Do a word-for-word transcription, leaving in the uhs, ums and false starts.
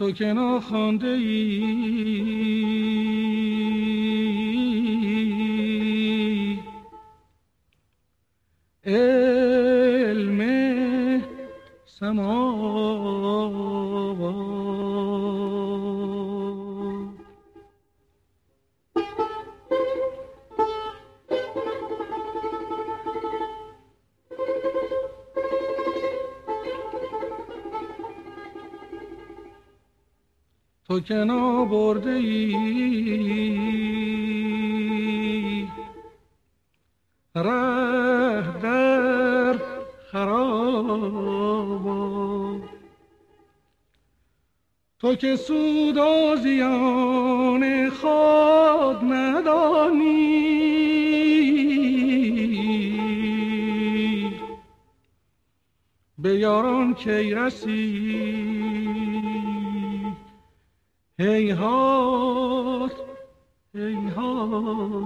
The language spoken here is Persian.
تو که ناخوانده ای علم سما، تو که نابرده ای ره در خرابات، تو که سود و زیان خود ندانی به یاران کی رسی هیهات هیهات.